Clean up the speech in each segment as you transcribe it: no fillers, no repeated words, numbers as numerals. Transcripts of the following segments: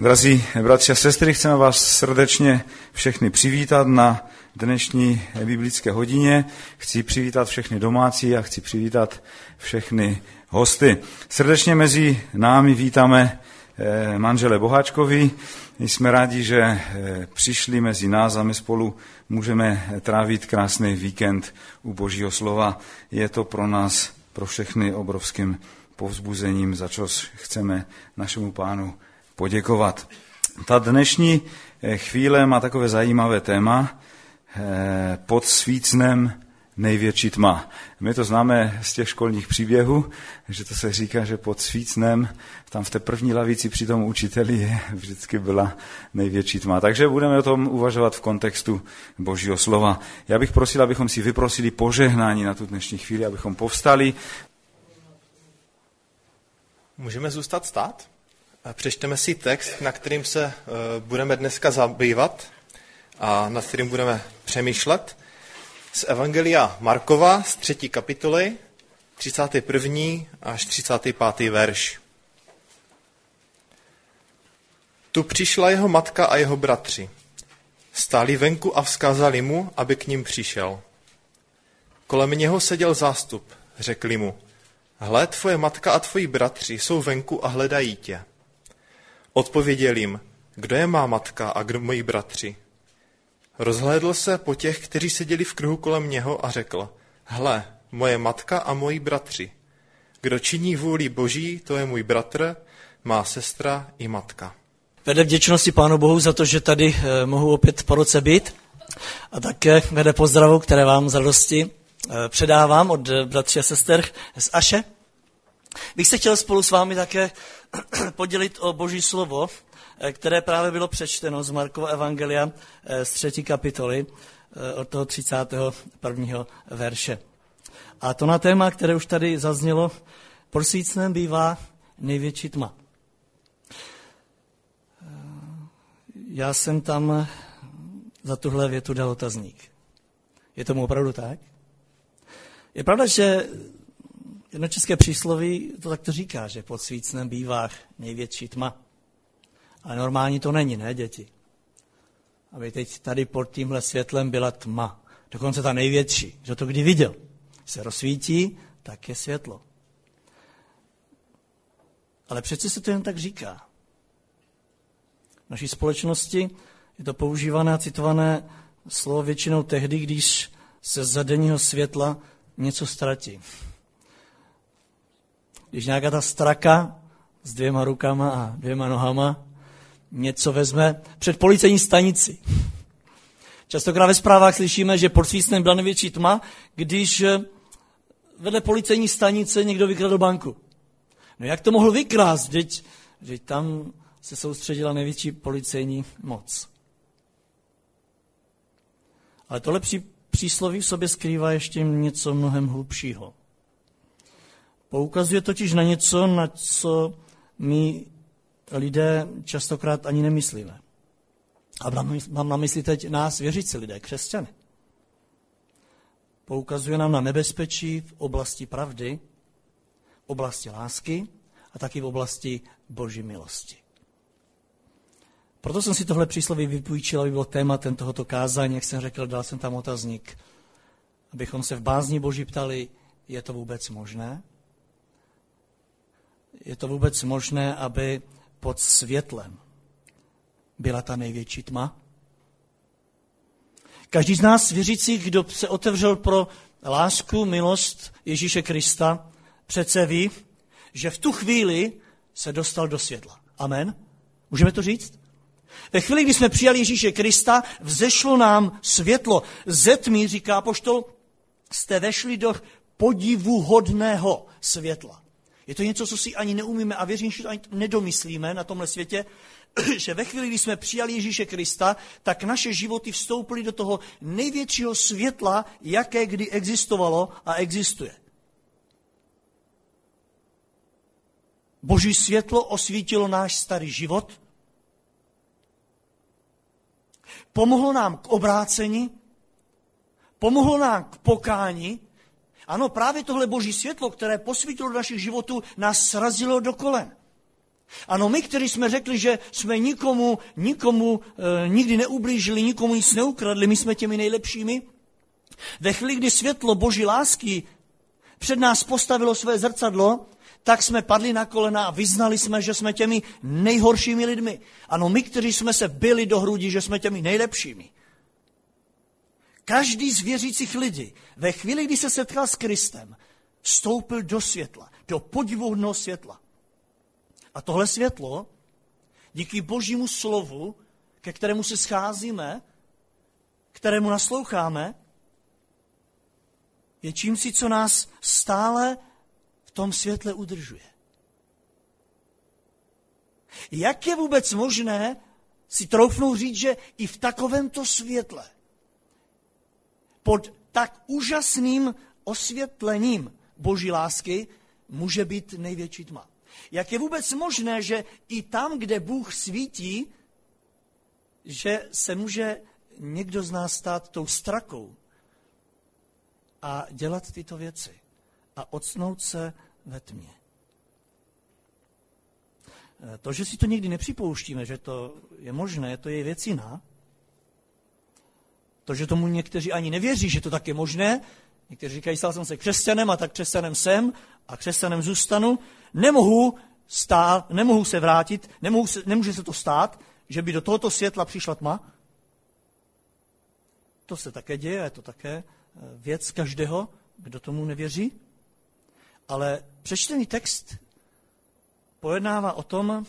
Drazí bratři a sestry, chceme vás srdečně všechny přivítat na dnešní biblické hodině. Chci přivítat všechny domácí a chci přivítat všechny hosty. Srdečně mezi námi vítáme manžele Boháčkovi. Jsme rádi, že přišli mezi nás a my spolu můžeme trávit krásný víkend u Božího slova. Je to pro nás, pro všechny obrovským povzbuzením, za což chceme našemu Pánu poděkovat. Ta dnešní chvíle má takové zajímavé téma pod svícnem největší tma. My to známe z těch školních příběhů, že to se říká, že pod svícnem, tam v té první lavici při tom učiteli vždycky byla největší tma. Takže budeme o tom uvažovat v kontextu Božího slova. Já bych prosil, abychom si vyprosili požehnání na tu dnešní chvíli, abychom povstali. Můžeme zůstat stát? Přečteme si text, na kterým se budeme dneska zabývat a nad kterým budeme přemýšlet. Z Evangelia Markova z 3. kapitoly, 31. až 35. verš. Tu přišla jeho matka a jeho bratři. Stáli venku a vzkázali mu, aby k ním přišel. Kolem něho seděl zástup, řekli mu: Hle, tvoje matka a tvoji bratři jsou venku a hledají tě. Odpověděl jim: Kdo je má matka a kdo moji bratři? Rozhlédl se po těch, kteří seděli v kruhu kolem něho a řekl: Hle, moje matka a moji bratři. Kdo činí vůli Boží, to je můj bratr, má sestra i matka. Vede vděčnosti Pánu Bohu za to, že tady mohu opět po roce být. A také vede pozdravu, které vám z radosti předávám od bratří a sester z Aše. Bych se chtěl spolu s vámi také podělit o Boží slovo, které právě bylo přečteno z Markova evangelia z 3. kapitoly od toho 31. verše. A to na téma, které už tady zaznělo: pod svícnem bývá největší tma. Já jsem tam za tuhle větu dal otazník. Je tomu opravdu tak? Je pravda, že jedno české přísloví to takto říká, že pod svícnem bývá největší tma. Ale normální to není, ne, děti? Aby teď tady pod tímhle světlem byla tma. Dokonce ta největší. Že to kdy viděl? Se rozsvítí, tak je světlo. Ale přece se to jen tak říká. V naší společnosti je to používané a citované slovo většinou tehdy, když se za denního světla něco ztratí. Když nějaká ta straka s 2 rukama a 2 nohama něco vezme před policejní stanici. Častokrát ve zprávách slyšíme, že pod svícnem byla největší tma, když vedle policejní stanice někdo vykradl banku. No jak to mohl vykrást? Vždyť tam se soustředila největší policejní moc. Ale tohle přísloví v sobě skrývá ještě něco mnohem hlubšího. Poukazuje totiž na něco, na co my lidé častokrát ani nemyslíme. A mám na mysli teď nás, věřící lidé, křesťany. Poukazuje nám na nebezpečí v oblasti pravdy, v oblasti lásky a taky v oblasti Boží milosti. Proto jsem si tohle přísloví vypůjčil, aby bylo tématem tohoto kázání. Jak jsem řekl, dal jsem tam otazník, abychom se v bázni Boží ptali: je to vůbec možné? Je to vůbec možné, aby pod světlem byla ta největší tma? Každý z nás věřících, kdo se otevřel pro lásku, milost Ježíše Krista, přece ví, že v tu chvíli se dostal do světla. Amen? Můžeme to říct? Ve chvíli, kdy jsme přijali Ježíše Krista, vzešlo nám světlo. Ze tmy, říká apoštol, jste vešli do podivuhodného světla. Je to něco, co si ani neumíme a věřím, že to ani nedomyslíme na tomhle světě, že ve chvíli, kdy jsme přijali Ježíše Krista, tak naše životy vstoupily do toho největšího světla, jaké kdy existovalo a existuje. Boží světlo osvítilo náš starý život, pomohlo nám k obrácení, pomohlo nám k pokání. Ano, právě tohle Boží světlo, které posvítilo do našich životů, nás srazilo do kolen. Ano, my, kteří jsme řekli, že jsme nikomu nikdy neublížili, nikomu nic neukradli, my jsme těmi nejlepšími. Ve chvíli, kdy světlo Boží lásky před nás postavilo své zrcadlo, tak jsme padli na kolena a vyznali jsme, že jsme těmi nejhoršími lidmi. Ano, my, kteří jsme se bili do hrudi, že jsme těmi nejlepšími. Každý z věřících lidí ve chvíli, kdy se setkal s Kristem, vstoupil do světla, do podivuhodného světla. A tohle světlo, díky Božímu slovu, ke kterému se scházíme, kterému nasloucháme, je čímsi, co nás stále v tom světle udržuje. Jak je vůbec možné si troufnout říct, že i v takovémto světle, pod tak úžasným osvětlením Boží lásky, může být největší tma? Jak je vůbec možné, že i tam, kde Bůh svítí, že se může někdo z nás stát tou strakou a dělat tyto věci a octnout se ve tmě? To, že si to někdy nepřipouštíme, že to je možné, to je věc jiná. To, že tomu někteří ani nevěří, že to tak je možné, někteří říkají, stal jsem se křesťanem a tak křesťanem jsem a křesťanem zůstanu, nemohu se vrátit, nemůže se to stát, že by do tohoto světla přišla tma. To se také děje, je to také věc každého, kdo tomu nevěří. Ale přečtený text pojednává o tom,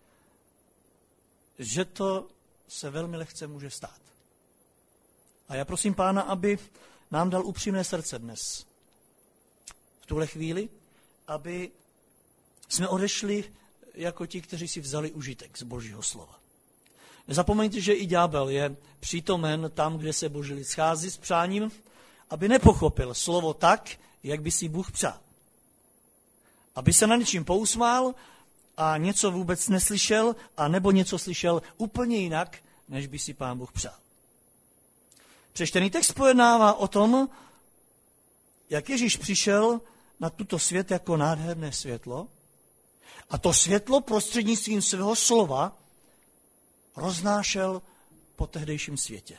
že to se velmi lehce může stát. A já prosím Pána, aby nám dal upřímné srdce dnes. V tuhle chvíli, aby jsme odešli jako ti, kteří si vzali užitek z Božího slova. Nezapomeňte, že i ďábel je přítomen tam, kde se Boží lid schází s přáním, aby nepochopil slovo tak, jak by si Bůh přál. Aby se na něčím pousmál a něco vůbec neslyšel, a nebo něco slyšel úplně jinak, než by si Pán Bůh přál. Přečtený text pojednává o tom, jak Ježíš přišel na tuto svět jako nádherné světlo a to světlo prostřednictvím svého slova roznášel po tehdejším světě.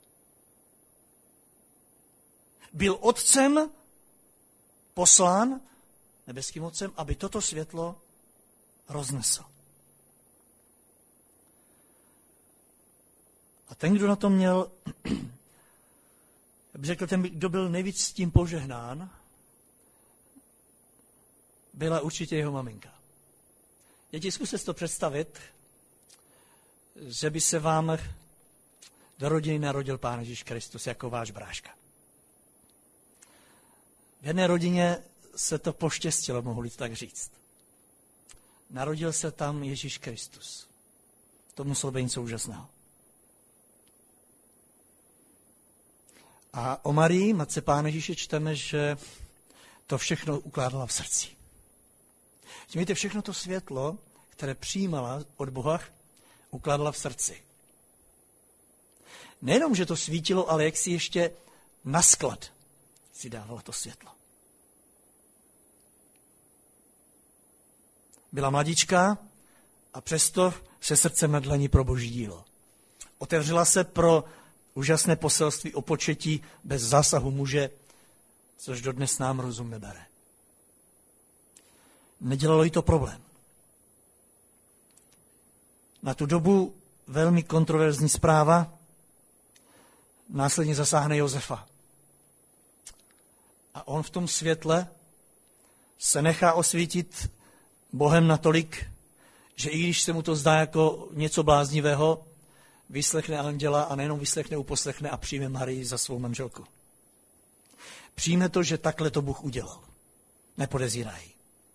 Byl otcem poslán, nebeským otcem, aby toto světlo roznesl. A ten, kdo na to měl, řekl, ten, kdo byl nejvíc s tím požehnán, byla určitě jeho maminka. Děti, zkuste si to představit, že by se vám do rodiny narodil Pán Ježíš Kristus jako váš bráška. V jedné rodině se to poštěstilo, mohu-li to tak říct. Narodil se tam Ježíš Kristus. To muselo být něco úžasného. A o Marii, matce Pána Ježíše, čteme, že to všechno ukládala v srdci. Víte, všechno to světlo, které přijímala od Boha, ukládala v srdci. Nejenom, že to svítilo, ale jak si ještě na sklad si dávala to světlo. Byla mladička a přesto se srdcem na dlani pro Boží dílo. Otevřela se pro úžasné poselství o početí bez zásahu muže, což dodnes nám rozum nebere. Nedělalo jí to problém. Na tu dobu velmi kontroverzní zpráva následně zasáhne Josefa. A on v tom světle se nechá osvítit Bohem natolik, že i když se mu to zdá jako něco bláznivého, vyslechne anděla a nejenom vyslechne, uposlechne a přijme Marii za svou manželku. Přijme to, že takhle to Bůh udělal. Nepodezírají.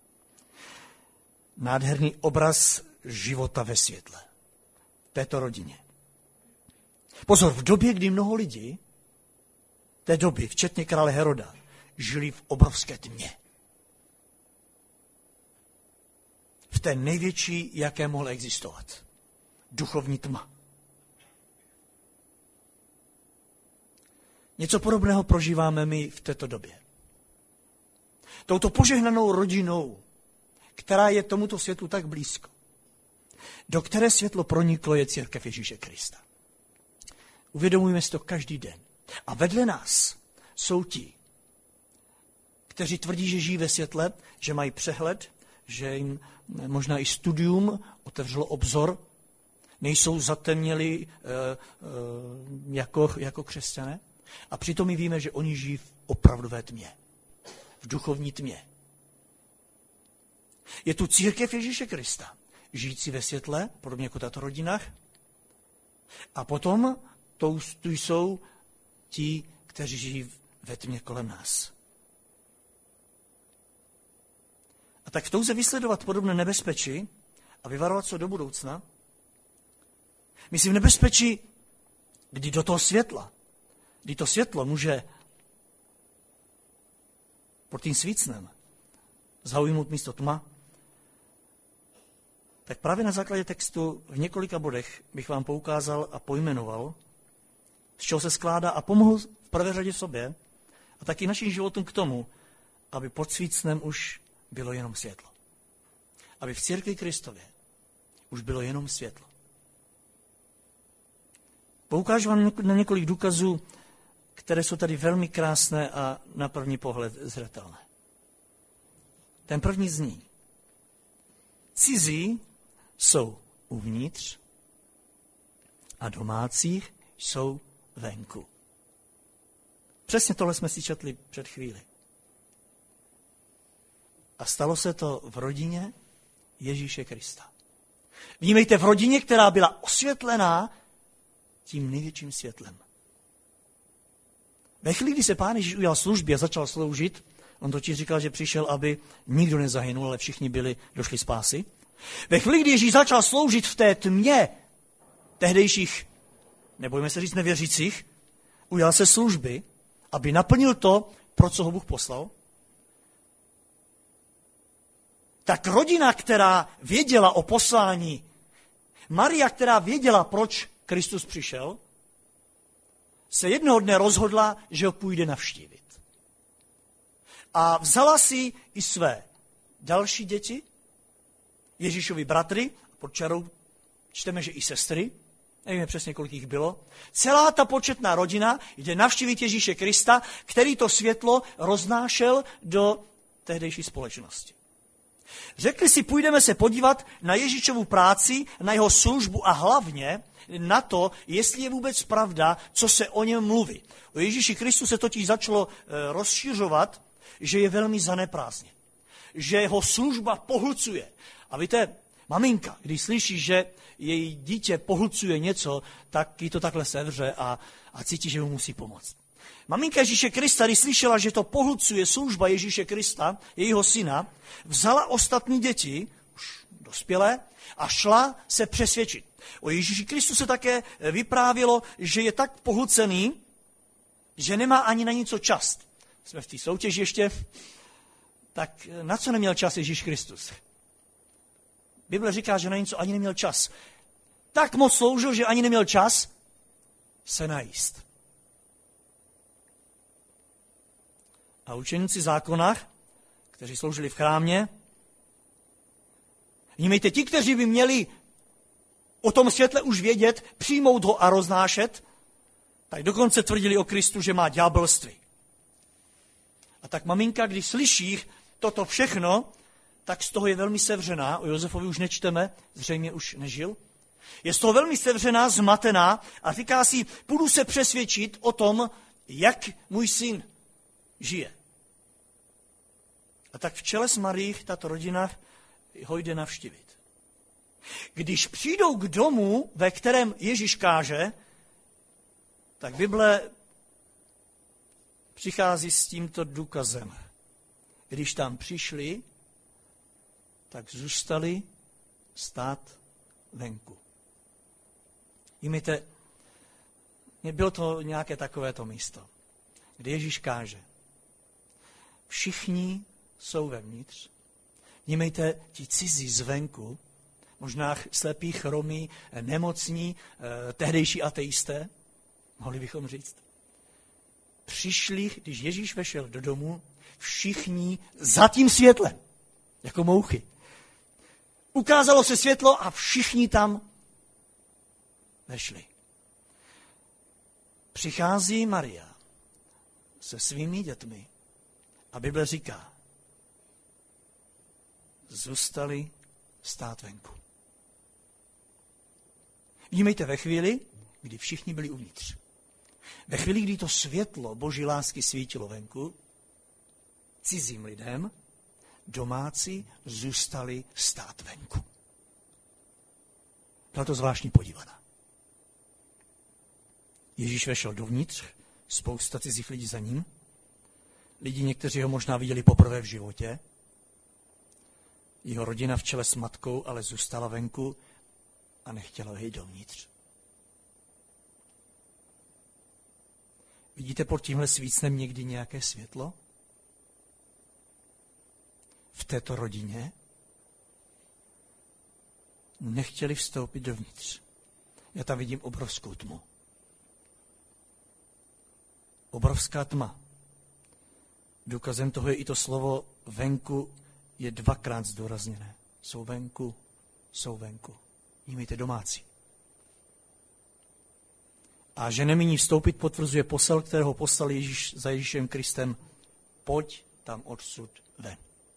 Nádherný obraz života ve světle. V této rodině. Pozor, v době, kdy mnoho lidí, té doby, včetně krále Heroda, žili v obrovské tmě. V té největší, jaké mohla existovat. Duchovní tma. Něco podobného prožíváme my v této době. Touto požehnanou rodinou, která je tomuto světu tak blízko, do které světlo proniklo, je církev Ježíše Krista. Uvědomujeme si to každý den. A vedle nás jsou ti, kteří tvrdí, že žijí ve světle, že mají přehled, že jim možná i studium otevřelo obzor, nejsou zatemněli jako křesťané. A přitom my víme, že oni žijí v opravdové tmě, v duchovní tmě. Je tu církev Ježíše Krista, žijící ve světle, podobně jako tato rodina. A potom tu jsou ti, kteří žijí ve tmě kolem nás. A tak v touze vysledovat podobné nebezpečí a vyvarovat se do budoucna, myslím nebezpečí, kdy do toho světla, kdy to světlo může pod tím svícnem zaujmout místo tma, tak právě na základě textu v několika bodech bych vám poukázal a pojmenoval, z čeho se skládá a pomohl v prvé řadě sobě a taky našim životům k tomu, aby pod svícnem už bylo jenom světlo. Aby v církvi Kristově už bylo jenom světlo. Poukážu vám na několik důkazů, které jsou tady velmi krásné a na první pohled zřetelné. Ten první zní: cizí jsou uvnitř a domácí jsou venku. Přesně tohle jsme si četli před chvíli. A stalo se to v rodině Ježíše Krista. Vnímejte, v rodině, která byla osvětlená tím největším světlem. Ve chvíli, kdy se Pán Ježíš ujal služby a začal sloužit, on totiž říkal, že přišel, aby nikdo nezahynul, ale všichni došli spásy. Ve chvíli, kdy Ježíš začal sloužit v té tmě tehdejších, nebojme se říct nevěřících, ujal se služby, aby naplnil to, pro co ho Bůh poslal, tak rodina, která věděla o poslání, Maria, která věděla, proč Kristus přišel, se jednoho dne rozhodla, že ho půjde navštívit. A vzala si i své další děti, Ježíšovi bratry, pod čarou čteme, že i sestry, nevíme přesně, kolik jich bylo. Celá ta početná rodina jde navštívit Ježíše Krista, který to světlo roznášel do tehdejší společnosti. Řekli si, půjdeme se podívat na Ježíšovu práci, na jeho službu a hlavně na to, jestli je vůbec pravda, co se o něm mluví. O Ježíši Kristu se totiž začalo rozšiřovat, že je velmi zaneprázdněn, že jeho služba pohlcuje. A víte, maminka, když slyší, že její dítě pohlcuje něco, tak jí to takhle sevře a cítí, že mu musí pomoct. Maminka Ježíše Krista, když slyšela, že to pohlcuje služba Ježíše Krista, jejího syna, vzala ostatní děti, už dospělé, a šla se přesvědčit. O Ježíši Kristu se také vyprávělo, že je tak pohlcený, že nemá ani na něco čas. Jsme v té soutěži ještě. Tak na co neměl čas Ježíš Kristus? Bible říká, že na něco ani neměl čas. Tak moc sloužil, že ani neměl čas se najíst. A učeníci zákona, kteří sloužili v chrámě, vnímejte, ti, kteří by měli o tom světle už vědět, přijmout ho a roznášet, tak dokonce tvrdili o Kristu, že má ďábelství. A tak maminka, když slyší toto všechno, tak z toho je velmi sevřená. O Josefovi už nečteme, zřejmě už nežil. Je z toho velmi sevřená, zmatená a říká si, půjdu se přesvědčit o tom, jak můj syn žije. A tak v čele s Marií tato rodina ho jde navštívit. Když přijdou k domu, ve kterém Ježíš káže, tak Bible přichází s tímto důkazem. Když tam přišli, tak zůstali stát venku. Víte, bylo to nějaké takovéto místo, kde Ježíš káže. Všichni jsou vevnitř. Vnímejte, ti cizí zvenku, možná slepí, chromí, nemocní, tehdejší ateisté, mohli bychom říct. Přišli, když Ježíš vešel do domu, všichni za tím světlem, jako mouchy. Ukázalo se světlo a všichni tam vešli. Přichází Maria se svými dětmi a Bible říká, zůstali stát venku. Vnímejte ve chvíli, kdy všichni byli uvnitř. Ve chvíli, kdy to světlo Boží lásky svítilo venku, cizím lidem, domácí zůstali stát venku. Byla to zvláštní podívaná. Ježíš vešel dovnitř, spousta cizích lidí za ním. Lidi někteří ho možná viděli poprvé v životě. Jeho rodina v čele s matkou ale zůstala venku a nechtěla ho jít dovnitř. Vidíte pod tímhle svícnem někdy nějaké světlo? V této rodině nechtěli vstoupit dovnitř. Já tam vidím obrovskou tmu. Obrovská tma. Důkazem toho je i to slovo venku je dvakrát zdůrazněné. Jsou venku, jsou venku. Vnímejte domácí. A že nemíní vstoupit, potvrzuje posel, kterého poslal Ježíš za Ježíšem Kristem. Pojď tam odsud ven.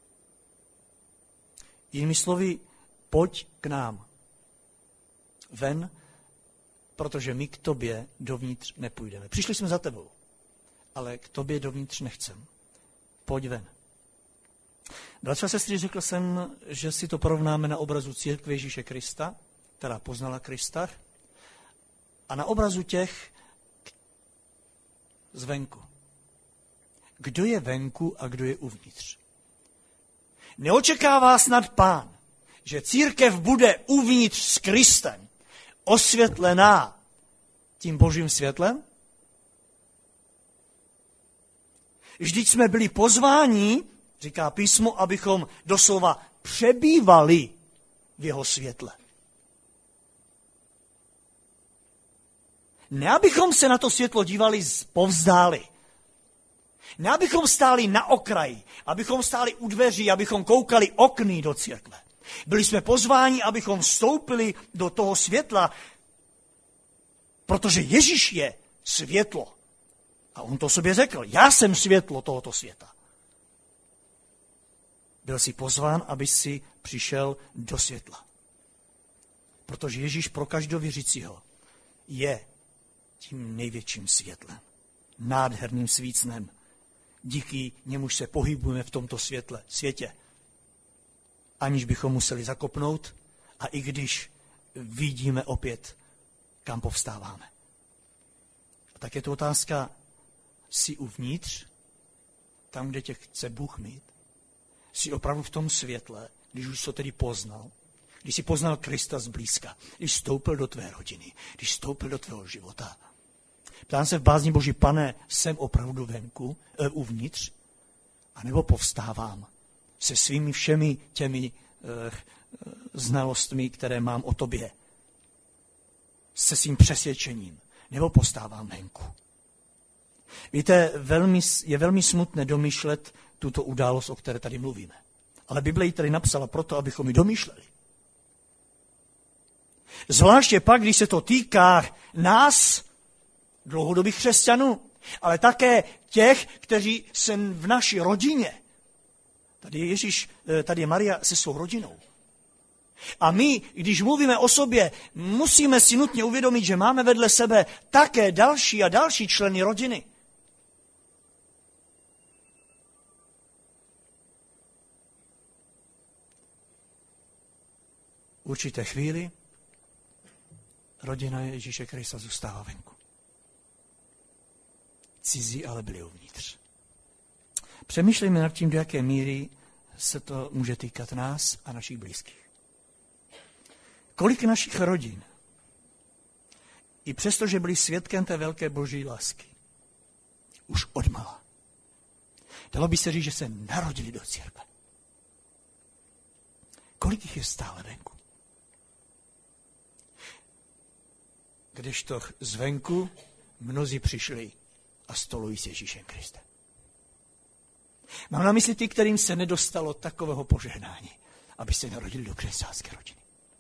Jinými slovy, pojď k nám. Ven, protože my k tobě dovnitř nepůjdeme. Přišli jsme za tebou, ale k tobě dovnitř nechcem. Pojď ven. Bratři a sestry, řekl jsem, že si to porovnáme na obrazu církve Ježíše Krista, která poznala Krista, a na obrazu těch zvenku. Kdo je venku a kdo je uvnitř? Neočekává snad Pán, že církev bude uvnitř s Kristem osvětlená tím Božím světlem? Vždyť jsme byli pozváni, říká písmo, abychom doslova přebývali v jeho světle. Ne, abychom se na to světlo dívali povzdáli. Ne, abychom stáli na okraji, abychom stáli u dveří, abychom koukali okny do církve. Byli jsme pozváni, abychom vstoupili do toho světla, protože Ježíš je světlo. A on to sobě řekl, já jsem světlo tohoto světa. Byl jsi pozván, aby si přišel do světla. Protože Ježíš pro každého věřícího je tím největším světlem, nádherným svícnem. Díky němuž se pohybujeme v tomto světě, aniž bychom museli zakopnout a i když vidíme opět, kam povstáváme. A tak je to otázka, jsi uvnitř, tam, kde tě chce Bůh mít? Jsi opravdu v tom světle, když už to tedy poznal, když jsi poznal Krista zblízka, když vstoupil do tvé rodiny, když vstoupil do tvého života. Ptám se v bázni Boží, Pane, jsem opravdu venku, uvnitř, anebo povstávám se svými všemi těmi znalostmi, které mám o tobě, se svým přesvědčením, nebo povstávám venku. Víte, je velmi smutné domýšlet tuto událost, o které tady mluvíme. Ale Bible ji tady napsala proto, abychom ji domýšleli. Zvláště pak, když se to týká nás, dlouhodobých křesťanů, ale také těch, kteří jsou v naší rodině. Tady je Ježíš, tady je Maria se svou rodinou. A my, když mluvíme o sobě, musíme si nutně uvědomit, že máme vedle sebe také další a další členy rodiny. V určité chvíli rodina Ježíše Krista zůstává venku. Cizí ale byli uvnitř. Přemýšlejme nad tím, do jaké míry se to může týkat nás a našich blízkých. Kolik našich rodin, i přesto, že byli svědkem té velké Boží lásky, už odmala. Dalo by se říct, že se narodili do církve. Kolik jich je stále venku? Kdežto zvenku mnozí přišli a stolují s Ježíšem Kristem. Mám na mysli ty, kterým se nedostalo takového požehnání, aby se narodili do křesťanské rodiny.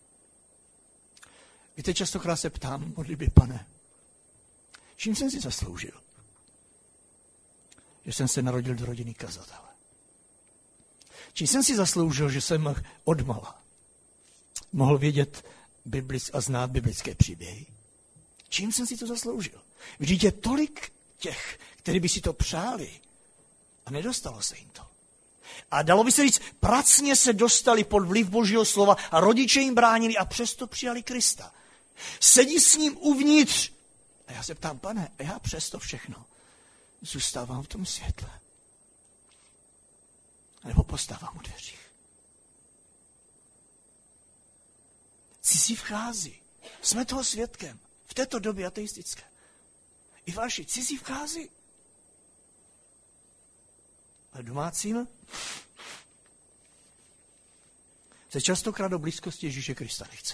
Víte, častokrát se ptám v modlitbě, Pane, čím jsem si zasloužil, že jsem se narodil do rodiny kazatele? Čím jsem si zasloužil, že jsem odmala mohl vědět a znát biblické příběhy? Čím jsem si to zasloužil? Vždyť je tolik těch, kteří by si to přáli a nedostalo se jim to. A dalo by se říct, pracně se dostali pod vliv Božího slova a rodiče jim bránili a přesto přijali Krista. Sedí s ním uvnitř. A já se ptám, Pane, a já přesto všechno zůstávám v tom světle. Nebo postávám u dveřích. Cizí vchází. Jsme toho svědkem. V této době ateistické. I vaši cizí vchází. Ale domácím se častokrát do blízkosti Ježíše Krista nechce.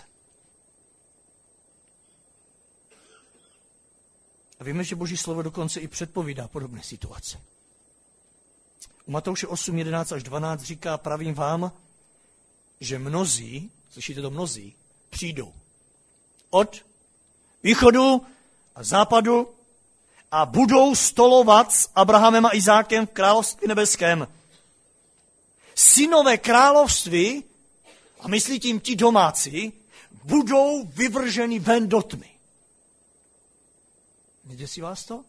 A víme, že Boží slovo dokonce i předpovídá podobné situace. U Matouše 8, 11 až 12 říká, pravím vám, že mnozí, slyšíte to mnozí, přijdou od východu a západu a budou stolovat s Abrahamem a Izákem v království nebeském. Synové království, a myslí tím ti domácí, budou vyvrženi ven do tmy. Neděsí vás to?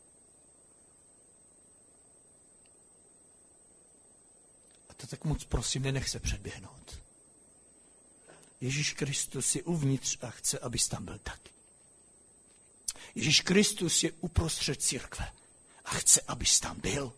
A to tak moc prosím, nenech se předběhnout. Ježíš Kristus je uvnitř a chce, abys tam byl taky. Ježíš Kristus je uprostřed církve a chce, abys tam byl.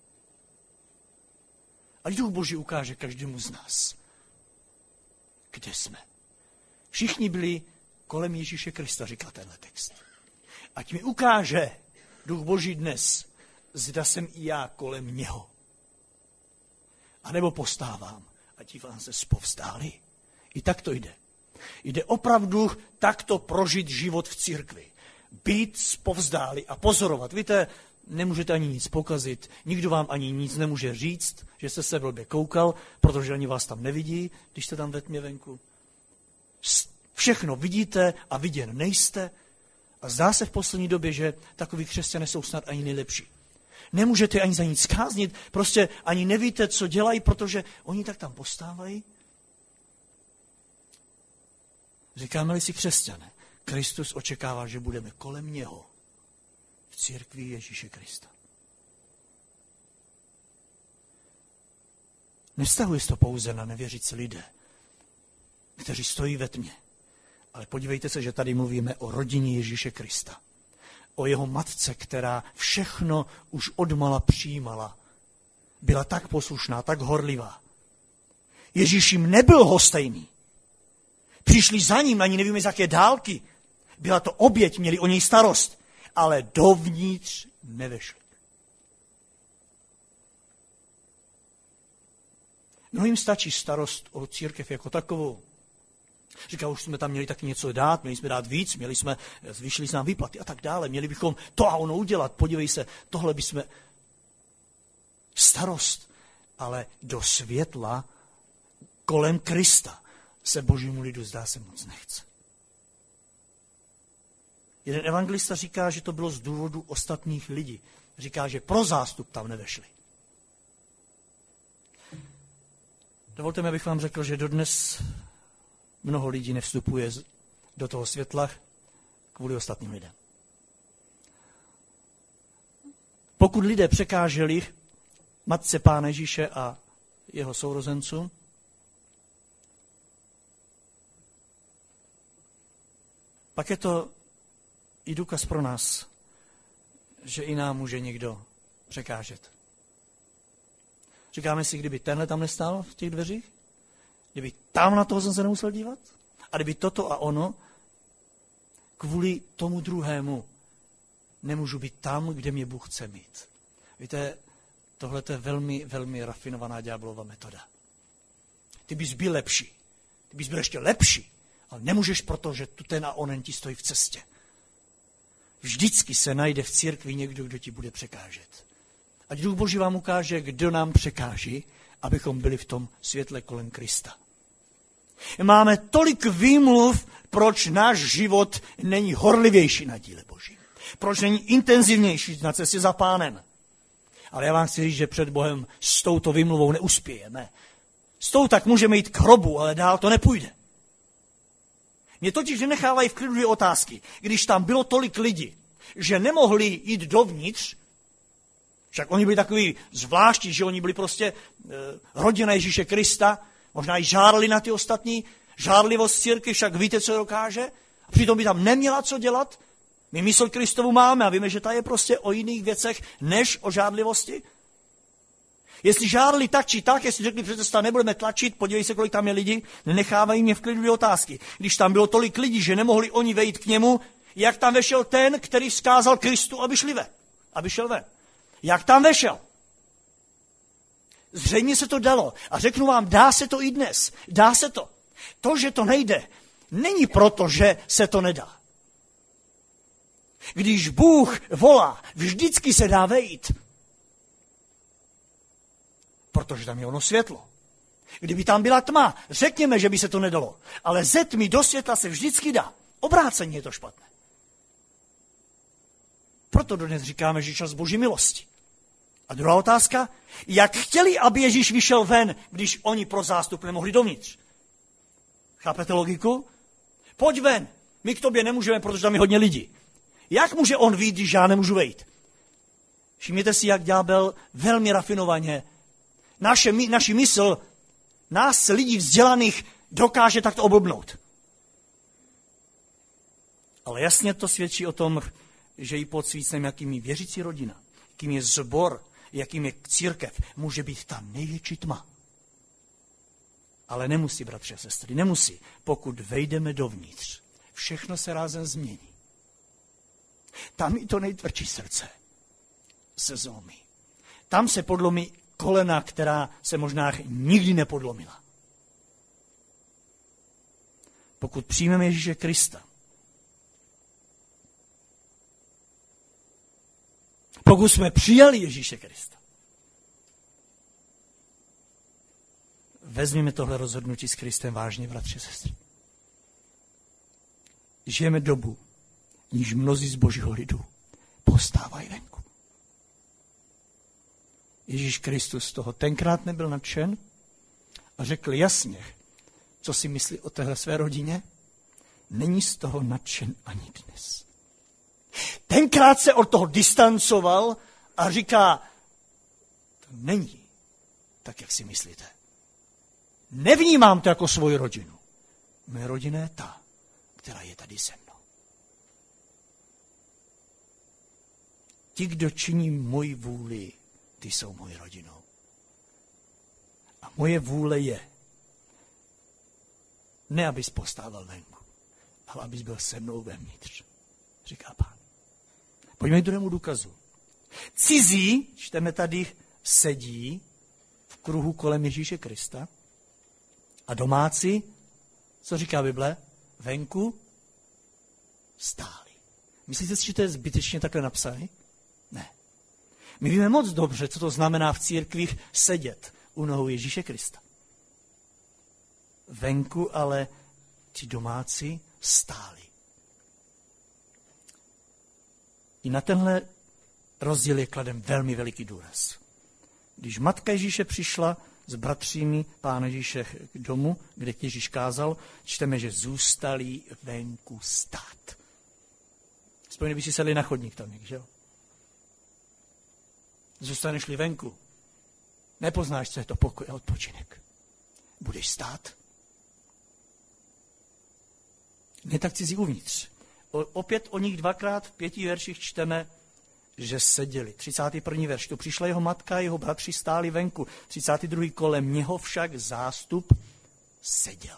Ať Duch Boží ukáže každému z nás, kde jsme. Všichni byli kolem Ježíše Krista, říká tenhle text. Ať mi ukáže Duch Boží dnes, zda jsem i já kolem něho. A nebo postávám a dívám se zpovzdáli. I tak to jde. Jde opravdu takto prožít život v církvi. Být zpovzdáli a pozorovat. Víte, nemůžete ani nic pokazit, nikdo vám ani nic nemůže říct, že jste se blbě koukal, protože ani vás tam nevidí, když jste tam ve tmě venku. Všechno vidíte a viděn nejste. A zdá se v poslední době, že takoví křesťané jsou snad ani nejlepší. Nemůžete ani za nic káznit, prostě ani nevíte, co dělají, protože oni tak tam postávají. Říkáme-li si křesťané, Kristus očekává, že budeme kolem něho v církvi Ježíše Krista. Nevztahuje se to pouze na nevěřící lidé, kteří stojí ve tmě. Ale podívejte se, že tady mluvíme o rodině Ježíše Krista. O jeho matce, která všechno už odmala přijímala. Byla tak poslušná, tak horlivá. Ježíš jim nebyl lhostejný. Přišli za ním, ani nevíme z jaké dálky. Byla to oběť, měli o něj starost. Ale dovnitř nevešli. Mnohým stačí starost o církev jako takovou. Říká, už jsme tam měli taky něco dát, měli jsme dát víc, zvýšili jsme nám výplaty a tak dále. Měli bychom to a ono udělat. Podívej se, tohle bychom starost, ale do světla kolem Krista se Božímu lidu zdá se moc nechce. Jeden evangelista říká, že to bylo z důvodu ostatních lidí. Říká, že pro zástup tam nevešli. Dovolte mi, abych vám řekl, že dodnes mnoho lidí nevstupuje do toho světla kvůli ostatním lidem. Pokud lidé překáželi matce Pána Ježíše a jeho sourozencům, pak je to i důkaz pro nás, že i nám může někdo překážet. Říkáme si, kdyby tenhle tam nestál v těch dveřích, kdyby tam na toho jsem se nemusel dívat, a kdyby toto a ono, kvůli tomu druhému nemůžu být tam, kde mě Bůh chce mít. Víte, tohle je velmi, velmi rafinovaná ďáblova metoda. Ty bys byl lepší, ty bys byl ještě lepší, ale nemůžeš, protože tu ten a onen ti stojí v cestě. Vždycky se najde v církvi někdo, kdo ti bude překážet. Ať Duch Boží vám ukáže, kdo nám překáží, abychom byli v tom světle kolem Krista. Máme tolik výmluv, proč náš život není horlivější na díle Božím. Proč není intenzivnější na cestě za Pánem. Ale já vám chci říct, že před Bohem s touto výmluvou neuspějeme. S tou tak můžeme jít k hrobu, ale dál to nepůjde. Mě totiž nenechávají v klidu dvě otázky. Když tam bylo tolik lidí, že nemohli jít dovnitř, však oni byli takový zvláštní, že oni byli prostě rodina Ježíše Krista, možná i žárli na ty ostatní, žárlivost církve, však víte, co dokáže, a přitom by tam neměla co dělat. My mysl Kristovu máme a víme, že ta je prostě o jiných věcech, než o žárlivosti. Jestli žárli tak či tak, jestli řekli přece nebudeme tlačit, podívej se, kolik tam je lidí, nenechávají mě v klidu dvě otázky. Když tam bylo tolik lidí, že nemohli oni vejít k němu, jak tam vešel ten, který vzkázal Kristu, aby šel ven. Jak tam vešel? Zřejmě se to dalo. A řeknu vám, dá se to i dnes. Dá se to. To, že to nejde, není proto, že se to nedá. Když Bůh volá, vždycky se dá vejít. Protože tam je ono světlo. Kdyby tam byla tma, řekněme, že by se to nedalo. Ale ze tmy do světla se vždycky dá. Obrácení je to špatné. Proto dnes říkáme, že čas Boží milosti. A druhá otázka, jak chtěli, aby Ježíš vyšel ven, když oni pro zástup nemohli dovnitř? Chápete logiku? Pojď ven, my k tobě nemůžeme, protože tam je hodně lidí. Jak může on vyjít, když já nemůžu vejít? Všimněte si, jak ďábel velmi rafinovaně naši mysl, nás lidí vzdělaných, dokáže takto oblbnout. Ale jasně to svědčí o tom, že i pod svícnem, jakým je věřící rodina, jakým je sbor, jakým je církev, může být ta největší tma. Ale nemusí, bratři a sestry, nemusí. Pokud vejdeme dovnitř, všechno se rázem změní. Tam i to nejtvrdší srdce se zlomí. Tam se podlomí kolena, která se možná nikdy nepodlomila. Pokud přijmeme Ježíše Krista, pokud jsme přijali Ježíše Krista, vezměme tohle rozhodnutí s Kristem vážně, bratři a sestry. Žijeme dobu, níž mnozí z Božího lidu postávají venku. Ježíš Kristus toho tenkrát nebyl nadšen a řekl jasně, co si myslí o téhle své rodině, není z toho nadšen ani dnes. Tenkrát se od toho distancoval a říká, to není tak, jak si myslíte. Nevnímám to jako svoji rodinu. Moje rodina je ta, která je tady se mnou. Ti, kdo činí moji vůli, ty jsou mojí rodinou. A moje vůle je, ne abys postával venku, ale abys byl se mnou vevnitř, říká Pán. Pojďme k druhému důkazu. Cizí, čteme tady, sedí v kruhu kolem Ježíše Krista a domácí, co říká Bible, venku stáli. Myslíte si, že to je zbytečně takhle napsané? Ne. My víme moc dobře, co to znamená v církvích sedět u nohou Ježíše Krista. Venku ale ti domácí stáli. I na tenhle rozdíl je kladen velmi veliký důraz. Když matka Ježíše přišla s bratřími Pána Ježíše k domu, kde Ježíš kázal, čteme, že zůstali venku stát. Spojně by si sedli na chodník tam, že jo? Zůstaneš-li venku, nepoznáš, co je to pokoj a odpočinek. Budeš stát. Ne tak cizí uvnitř. Opět o nich dvakrát v 5 verších čteme, že seděli. 31. verš. Tu přišla jeho matka a jeho bratři stáli venku. 32. kolem něho však zástup seděl.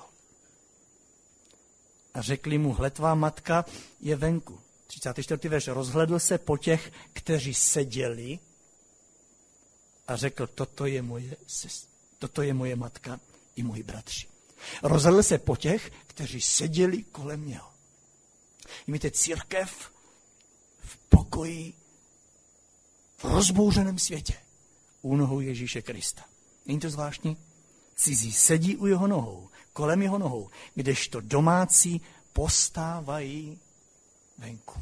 A řekli mu, hle, tvá matka je venku. 34. verš. Rozhledl se po těch, kteří seděli a řekl, toto je moje matka i moji bratři. Rozhledl se po těch, kteří seděli kolem něho. Víte, církev v pokoji, v rozbouřeném světě, u nohou Ježíše Krista. Není to zvláštní? Cizí sedí u jeho nohou, kolem jeho nohou, kdežto domácí postávají venku.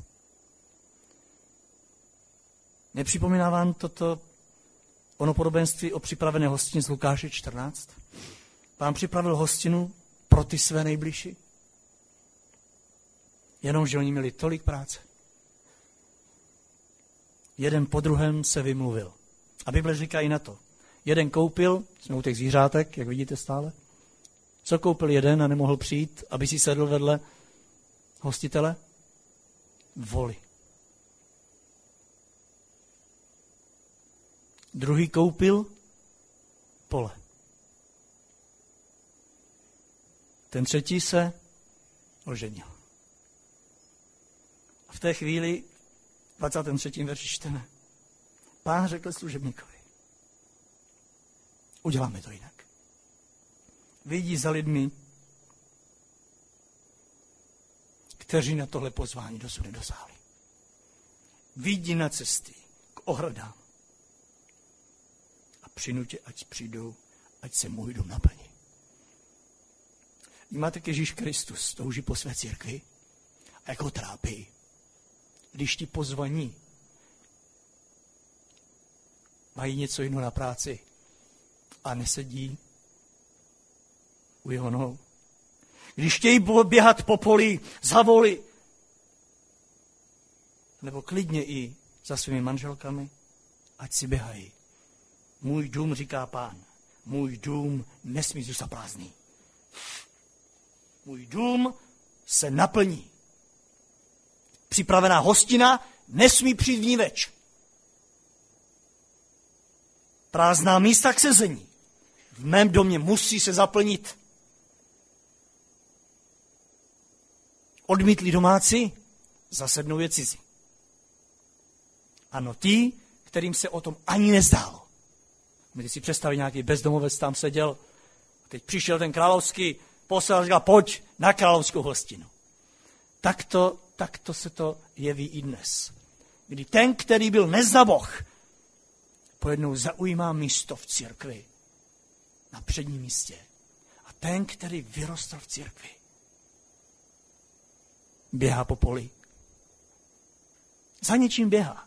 Nepřipomíná vám toto ono podobenství o připravené hostině z Lukáše 14? Pán připravil hostinu pro ty své nejbližší. Jenomže oni měli tolik práce. Jeden po druhém se vymluvil. A Bible říká i na to. Jeden koupil, jsme u těch zvířátek, jak vidíte stále. Co koupil jeden a nemohl přijít, aby si sedl vedle hostitele? Voli. Druhý koupil pole. Ten třetí se oženil. A v té chvíli, 23. verši čteme, Pán řekl služebníkovi, uděláme to jinak. Vyjdi za lidmi, kteří na tohle pozvání dosud nedosáhli. Vyjdi na cesty k ohradám a přinutě, ať přijdou, ať se můj dům naplní. Vnímáte, Ježíš Kristus touží po své církvi a jak ho trápí, když ti pozvaní mají něco jiného na práci a nesedí u jeho nohou. Když chtějí běhat po poli, za voli, nebo klidně i za svými manželkami, ať si běhají. Můj dům, říká Pán, můj dům nesmí zůstat prázdný. Můj dům se naplní. Připravená hostina nesmí přijít vníveč. Prázdná místa k sezení v mém domě musí se zaplnit. Odmítli domácí, zasednou je cizí. Ano, ti, kterým se o tom ani nezdálo. Můžete si představit, nějaký bezdomovec tam seděl, teď přišel ten královský posel a říkal, pojď na královskou hostinu. Takto se to jeví i dnes. Kdy ten, který byl nezaboh, pojednou zaujímá místo v církvi, na předním místě. A ten, který vyrostl v církvi, běhá po poli. Za něčím běhá.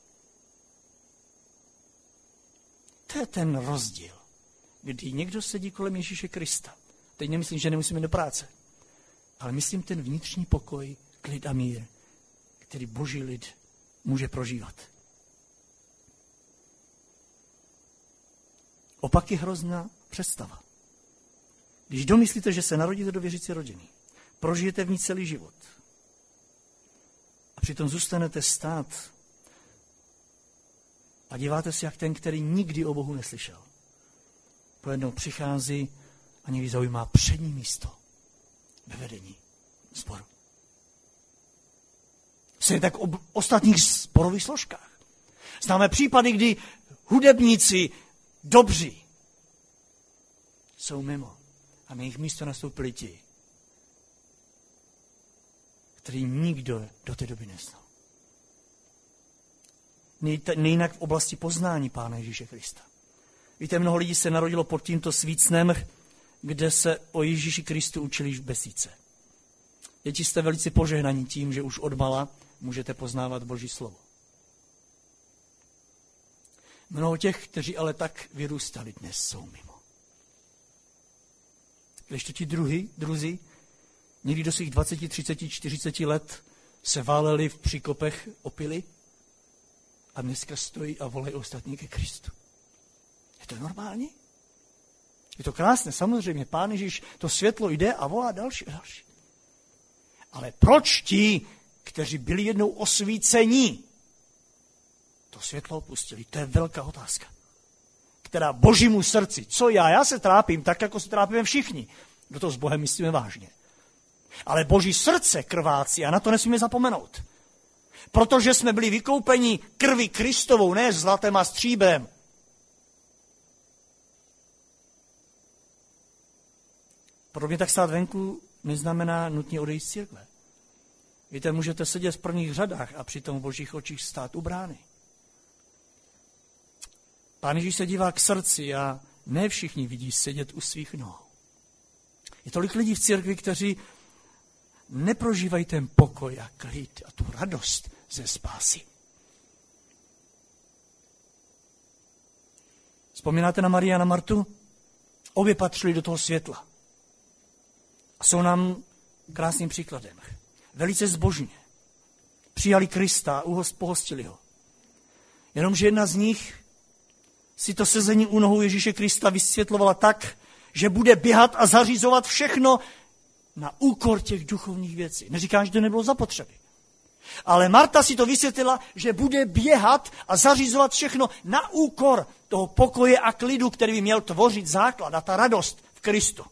To je ten rozdíl, kdy někdo sedí kolem Ježíše Krista. Teď nemyslím, že nemusíme do práce, ale myslím ten vnitřní pokoj, klid a mír, který Boží lid může prožívat. Opak je hrozná představa. Když domyslíte, že se narodíte do věřící rodiny, prožijete v ní celý život a přitom zůstanete stát a díváte se, jak ten, který nikdy o Bohu neslyšel, pojednou přichází a někdy zaujímá přední místo ve vedení sboru. Stejně tak o ostatních sborových složkách. Známe případy, kdy hudebníci dobří jsou mimo a na jejich místo nastoupili ti, který nikdo do té doby neznal. Nejinak v oblasti poznání Pána Ježíše Krista. Víte, mnoho lidí se narodilo pod tímto svícnem, kde se o Ježíši Kristu učili v besídce. Děti jste velice požehnaní tím, že už odmala můžete poznávat Boží slovo. Mnoho těch, kteří ale tak vyrůstali, dnes jsou mimo. Když to ti druzí, někdy do svých 20, 30, 40 let se váleli v příkopech opily a dneska stojí a volají ostatní ke Kristu. Je to normální? Je to krásné, samozřejmě. Pán Ježíš, to světlo jde a volá další a další. Ale proč ti, kteří byli jednou osvícení, to světlo opustili? To je velká otázka, která Božímu srdci, co já se trápím tak, jako se trápíme všichni. Kdo to s Bohem myslíme vážně. Ale Boží srdce krvácí a na to nesmíme zapomenout. Protože jsme byli vykoupeni krví Kristovou, ne zlatem a stříbrem. Pro mě tak stát venku neznamená nutně odejít z církve. Víte, můžete sedět v prvních řadách a přitom v Božích očích stát u brány. Pán Ježíš se dívá k srdci a ne všichni vidí sedět u svých nohou. Je tolik lidí v církvi, kteří neprožívají ten pokoj a klid a tu radost ze spásy. Vzpomínáte na Marii a na Martu? Obě patřili do toho světla. A jsou nám krásným příkladem. Velice zbožně. Přijali Krista a pohostili ho. Jenomže jedna z nich si to sezení u nohou Ježíše Krista vysvětlovala tak, že bude běhat a zařizovat všechno na úkor těch duchovních věcí. Neříkám, že to nebylo zapotřebí. Ale Marta si to vysvětlila, že bude běhat a zařizovat všechno na úkor toho pokoje a klidu, který by měl tvořit základ a ta radost v Kristu.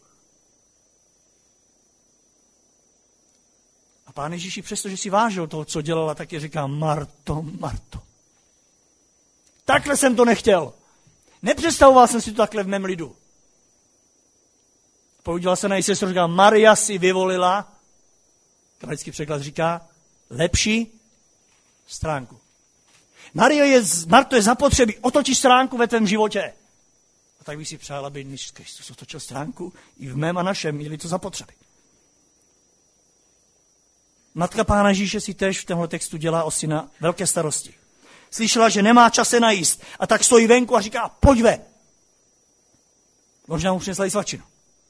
A Pán Ježíši, přestože si vážil toho, co dělala, tak je říká: Marto, Marto. Takhle jsem to nechtěl. Nepředstavoval jsem si to takhle v mém lidu. Podíval se na její sestru, říká: Maria si vyvolila, kralický překlad říká, lepší stránku. Marto, je zapotřebí otočit stránku ve tvém životě. A tak bych si přál, aby Ježíš Kristus otočil stránku i v mém a našem, je-li to zapotřebí. Matka Pána Ježíše si též v tomhle textu dělá o syna velké starosti. Slyšela, že nemá čas se najíst a tak stojí venku a říká: pojď ve. Možná mu přinesla i svačinu.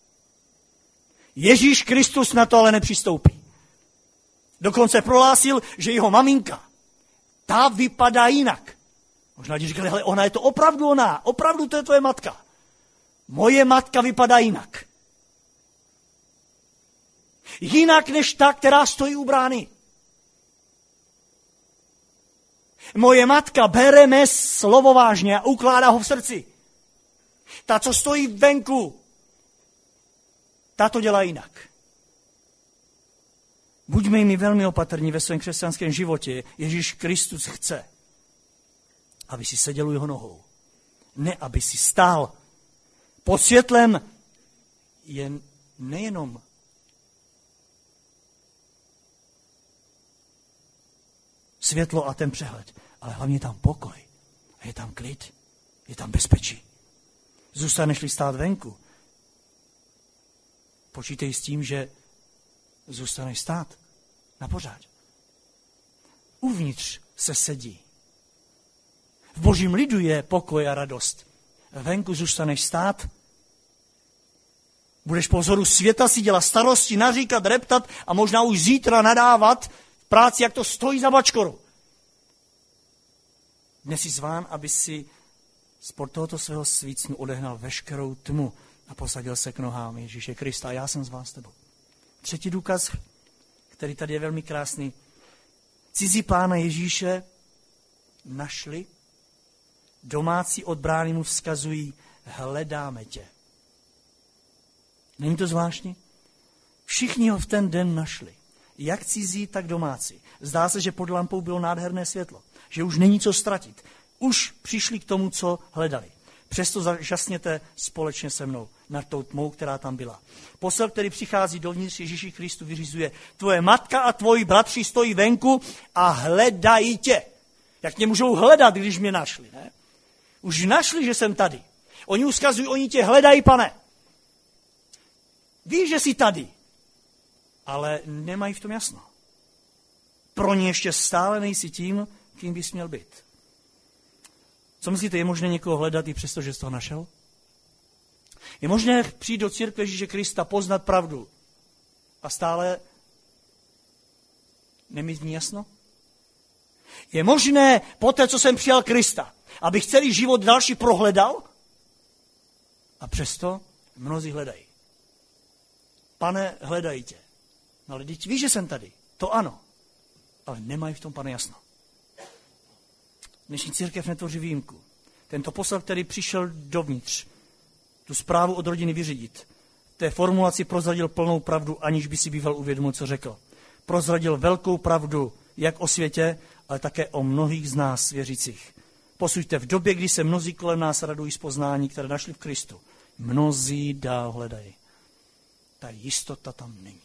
Ježíš Kristus na to ale nepřistoupí. Dokonce prohlásil, že jeho maminka, ta vypadá jinak. Možná ti říkali: hele, ona je to opravdu ona, opravdu to je tvoje matka. Moje matka vypadá jinak. Jinak než ta, která stojí u brány. Moje matka bere mé slovo vážně a ukládá ho v srdci. Ta, co stojí venku, ta to dělá jinak. Buďme jimi velmi opatrní ve svém křesťanském životě. Ježíš Kristus chce, aby si seděl u jeho nohou. Ne, aby si stál. Pod světlem je nejenom světlo a ten přehled, ale hlavně je tam pokoj. A je tam klid. Je tam bezpečí. Zůstaneš-li stát venku, počítej s tím, že zůstaneš stát na pořád. Uvnitř se sedí. V Božím lidu je pokoj a radost. Venku zůstaneš stát, budeš po vzoru světa si dělat starosti, naříkat, reptat a možná už zítra nadávat v práci, jak to stojí za bačkoru. Dnes jsi zván, aby si spod tohoto svého svícnu odehnal veškerou tmu a posadil se k nohám Ježíše Krista. A já jsem z vás s tebou. Třetí důkaz, který tady je velmi krásný. Cizí Pána Ježíše našli, domácí od brány mu vzkazují: hledáme tě. Není to zvláštní? Všichni ho v ten den našli. Jak cizí, tak domácí. Zdá se, že pod lampou bylo nádherné světlo. Že už není co ztratit. Už přišli k tomu, co hledali. Přesto zažasněte společně se mnou nad tou tmou, která tam byla. Posel, který přichází dovnitř Ježíši Kristu, vyřizuje: tvoje matka a tvoji bratři stojí venku a hledají tě. Jak mě můžou hledat, když mě našli, ne? Už našli, že jsem tady. Oni uskazují, oni tě hledají, Pane. Víš, že jsi tady, ale nemají v tom jasno. Pro ně ještě stále nejsi tím, kým bys měl být. Co myslíte, je možné někoho hledat i přesto, že jsi toho našel? Je možné přijít do církve Ježíše Krista, poznat pravdu a stále nemít v ní jasno? Je možné poté, co jsem přijal Krista, abych celý život další prohledal? A přesto mnozí hledají. Pane, hledají tě. No ale víš, že jsem tady. To ano. Ale nemají v tom, Pane, jasno. Dnešní církev netvoří výjimku. Tento posel, který přišel dovnitř, tu zprávu od rodiny vyřídit, té formulaci prozradil plnou pravdu, aniž by si býval uvědomil, co řekl. Prozradil velkou pravdu, jak o světě, ale také o mnohých z nás věřících. Posuďte, v době, kdy se mnozí kolem nás radují z poznání, které našli v Kristu, mnozí dál hledají. Ta jistota tam není.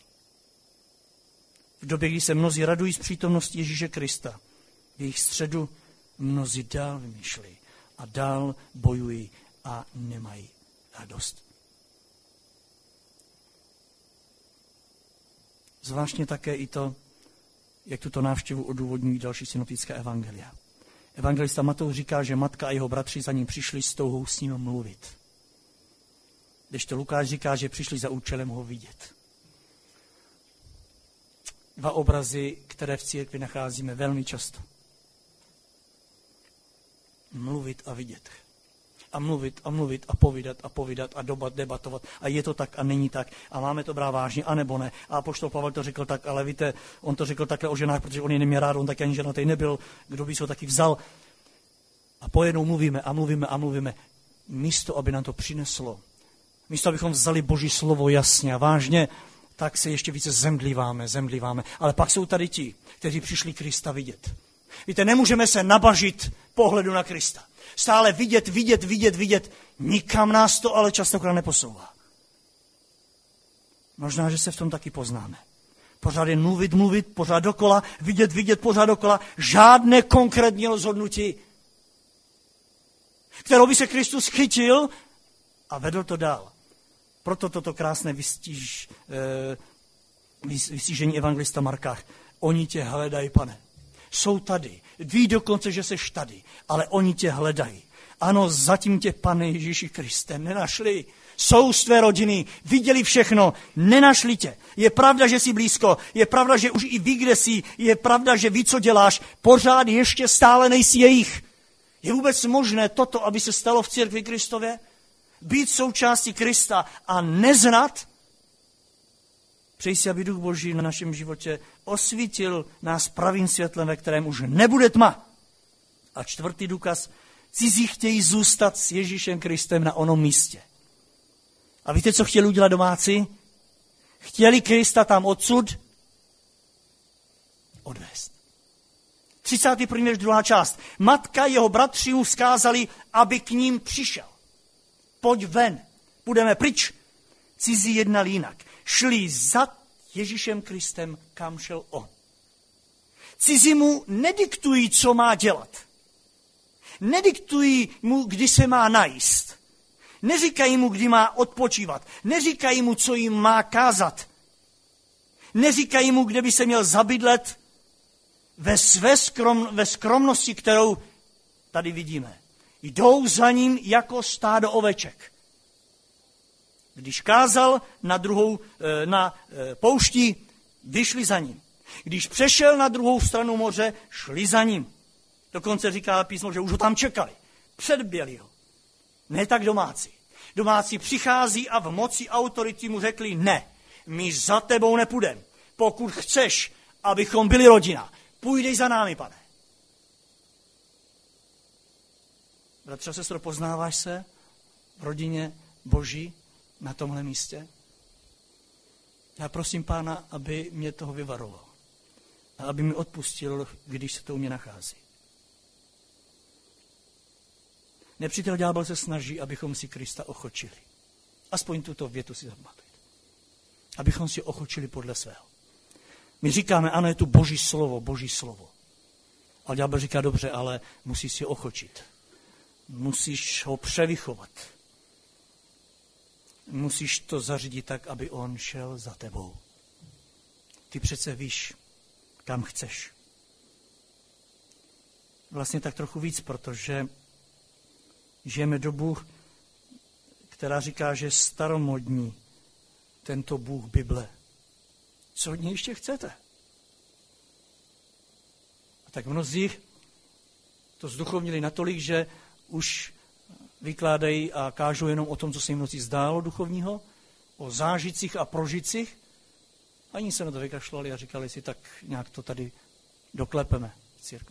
V době, kdy se mnozí radují z přítomnosti Ježíše Krista, v jejich středu mnozí dál vymýšlejí a dál bojují a nemají radost. Zvláštně také i to, jak tuto návštěvu odůvodňují další synoptická evangelia. Evangelista Matouš říká, že matka a jeho bratři za ním přišli s touhou s ním mluvit. Kdežto Lukáš říká, že přišli za účelem ho vidět. Dva obrazy, které v církvi nacházíme velmi často. Mluvit a vidět. A mluvit a mluvit a povídat a debatovat. A je to tak a není tak. A máme to brát vážně, anebo ne. A apoštol Pavel to řekl tak, ale víte, on to řekl takhle o ženách, protože on je neměl rád, on taky ani ženatý nebyl. Kdo by se ho taky vzal? A pojednou mluvíme. Místo, aby nám to přineslo. Místo, abychom vzali Boží slovo jasně a vážně, tak se ještě více zemdlíváme. Ale pak jsou tady ti, kteří přišli Krista vidět. Víte, nemůžeme se nabažit pohledu na Krista. Stále vidět. Nikam nás to ale častokrát neposouvá. Možná, že se v tom taky poznáme. Pořád je mluvit, pořád dokola, vidět, pořád dokola. Žádné konkrétní rozhodnutí, kterou by se Kristus chytil a vedl to dál. Proto toto krásné vystížení evangelista Marka. Oni tě hledají, Pane. Jsou tady. Ví dokonce, že seš tady, ale oni tě hledají. Ano, zatím tě, Pane Ježíši Kriste, nenašli. Jsou z tvé rodiny, viděli všechno, nenašli tě. Je pravda, že jsi blízko, je pravda, že už i ví, kde jsi, je pravda, že ví, co děláš, pořád ještě stále nejsi jejich. Je vůbec možné toto, aby se stalo v církvi Kristově? Být součástí Krista a neznat? Přeji si, aby Duch Boží na našem životě osvítil nás pravým světlem, ve kterém už nebude tma. A čtvrtý důkaz, cizí chtějí zůstat s Ježíšem Kristem na onom místě. A víte, co chtěli udělat domácí? Chtěli Krista tam odsud odvést. 31. 2. část. Matka jeho bratři mu vzkázali, aby k ním přišel. Pojď ven, budeme pryč. Cizí jednali jinak. Šli za Ježíšem Kristem, kam šel on. Cizí mu nediktují, co má dělat. Nediktují mu, kdy se má najíst. Neříkají mu, kdy má odpočívat. Neříkají mu, co jim má kázat. Neříkají mu, kde by se měl zabydlet ve skromnosti, kterou tady vidíme. Jdou za ním jako stádo oveček. Když kázal na poušti, vyšli za ním. Když přešel na druhou stranu moře, šli za ním. Dokonce říká písmo, že už ho tam čekali. Předběli ho. Ne tak domácí. Domácí přichází a v moci autority mu řekli, ne, my za tebou nepůjdeme. Pokud chceš, abychom byli rodina, půjdej za námi, Pane. Bratře a sestro, poznáváš se v rodině Boží na tomhle místě? Já prosím Pána, aby mě toho vyvaroval. A aby mi odpustil, když se to u mě nachází. Nepřítel ďábel se snaží, abychom si Krista ochočili. Aspoň tuto větu si zapamatujte. Abychom si ochočili podle svého. My říkáme, ano, je tu Boží slovo. Ale ďábel říká, dobře, ale musíš si ho ochočit. Musíš ho převychovat. Musíš to zařídit tak, aby on šel za tebou. Ty přece víš, kam chceš. Vlastně tak trochu víc, protože žijeme dobu, která říká, že staromodní tento Bůh Bible. Co od něj ještě chcete? A tak mnozí to zduchovnili natolik, že už vykládají a kážou jenom o tom, co se jim noci zdálo duchovního, o zážitcích a prožitcích. Ani se na to vykašlali a říkali si, tak nějak to tady doklepeme v církvi.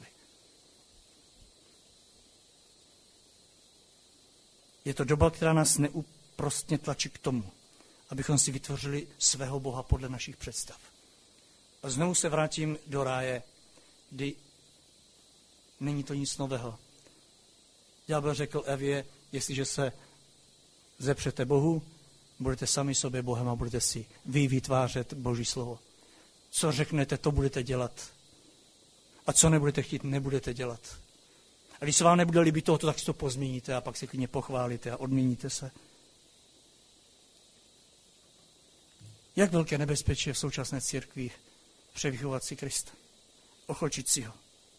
Je to doba, která nás neúprostně tlačí k tomu, abychom si vytvořili svého Boha podle našich představ. A znovu se vrátím do ráje, kdy není to nic nového. Ďábel řekl Evě, jestliže se zepřete Bohu, budete sami sobě Bohem a budete si vy vytvářet Boží slovo. Co řeknete, to budete dělat. A co nebudete chtít, nebudete dělat. A když se vám nebude líbit tohoto, tak si to pozměníte a pak se klidně pochválíte a odměníte se. Jak velké nebezpečí je v současné církvi převychovat si Krista, ochočit si ho.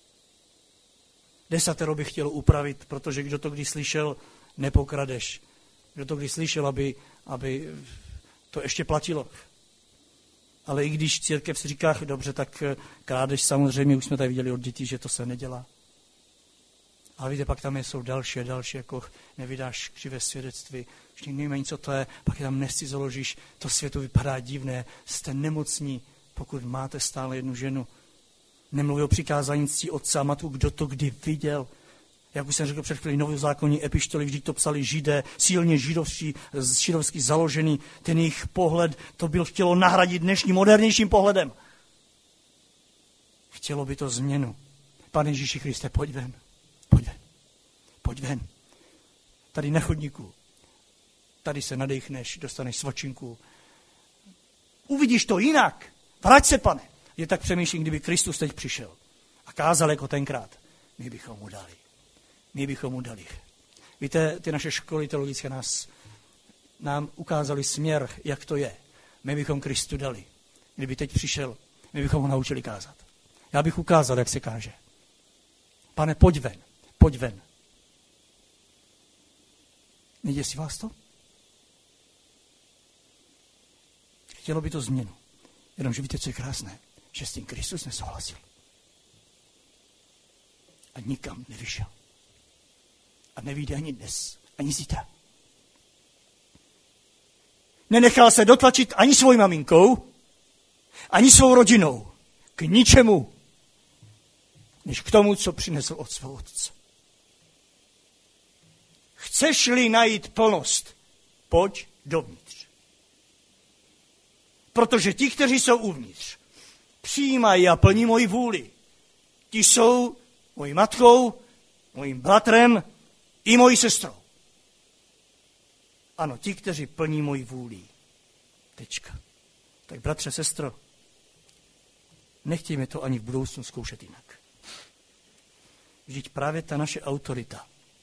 10 bych chtěl upravit, protože kdo to kdy slyšel, nepokradeš. Kdo to kdy slyšel, aby to ještě platilo. Ale i když církev si říká, dobře, tak krádež samozřejmě, už jsme tady viděli od dětí, že to se nedělá. Ale víte, pak tam jsou další, jako nevydáš křivé svědectví, už nikdy nevím, co to je, pak je tam nescizoložíš, to světu vypadá divné, jste nemocní, pokud máte stále jednu ženu. Nemluví o přikázání ctí otce a matku, kdo to kdy viděl. Jak už jsem řekl před chvílí, novozákonní epištoly, vždyť to psali Židé, silně židovský založený, ten jejich pohled, to byl chtělo nahradit dnešním modernějším pohledem. Chtělo by to změnu. Pane Ježíši Kriste, pojď ven. Pojď ven. Tady na chodníku. Tady se nadechneš, dostaneš svačinku. Uvidíš to jinak. Vrať se, Pane. Je tak přemýšlím, kdyby Kristus teď přišel a kázal jako tenkrát. My bychom mu dali. Víte, ty naše školy teologické nám ukázali směr, jak to je. My bychom Kristu dali. Kdyby teď přišel, my bychom ho naučili kázat. Já bych ukázal, jak se káže. Pane, pojď ven. Neděsí vás to? Chtělo by to změnu. Jenomže víte, co je krásné? Že s tím Kristus nesouhlasil. A nikam nevyšel. A nevyjde ani dnes, ani zítra. Nenechal se dotlačit ani svojí maminkou, ani svou rodinou. K ničemu, než k tomu, co přinesl od svého otce. Chceš-li najít plnost, pojď dovnitř. Protože ti, kteří jsou uvnitř, přijímají a plní moji vůli. Ti jsou mojí matkou, mojím bratrem i mojí sestrou. Ano, ti, kteří plní moji vůli. Tečka. Tak bratře, sestro, nechtějme to ani v budoucnu zkoušet jinak. Vždyť právě ta naše autorita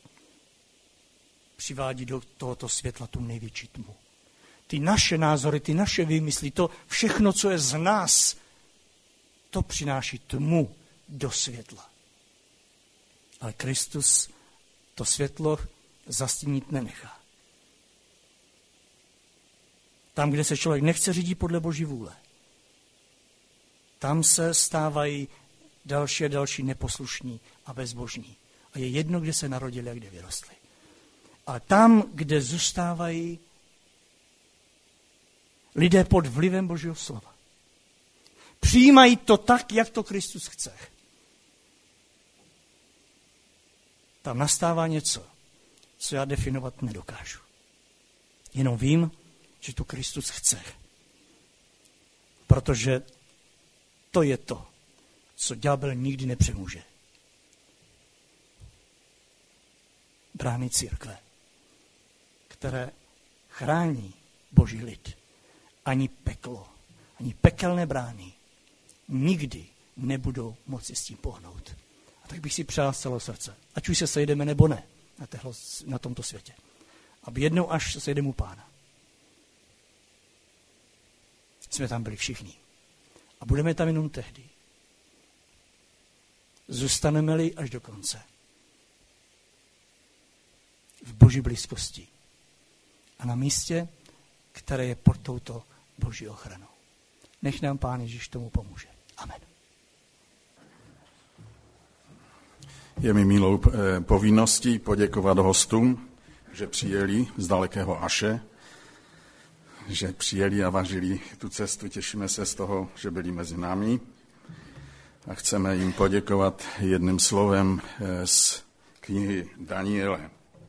přivádí do tohoto světla tu největší tmu. Ty naše názory, ty naše výmysly, to všechno, co je z nás, to přináší tmu do světla. Ale Kristus to světlo zastínit nenechá. Tam, kde se člověk nechce řídit podle Boží vůle, tam se stávají další a další neposlušní a bezbožní. A je jedno, kde se narodili a kde vyrostli. Ale tam, kde zůstávají lidé pod vlivem Božího slova, přijímají to tak, jak to Kristus chce. Tam nastává něco, co já definovat nedokážu. Jenom vím, že to Kristus chce. Protože to je to, co ďábel nikdy nepřemůže. Brány církve, které chrání Boží lid. Ani peklo, ani pekelné brány nikdy nebudou moci s tím pohnout. A tak bych si přál z celého srdce, ať už se sejdeme nebo ne na tomto světě. Aby jednou, až se sejdeme u Pána, jsme tam byli všichni. A budeme tam jenom tehdy. Zůstaneme-li až do konce. V Boží blízkosti. A na místě, které je pod touto Boží ochranou. Nech nám Pán Ježíš tomu pomůže. Amen. Je mi milou povinností poděkovat hostům, že přijeli z dalekého Aše, že přijeli a važili tu cestu. Těšíme se z toho, že byli mezi námi. A chceme jim poděkovat jedním slovem z knihy Daniele.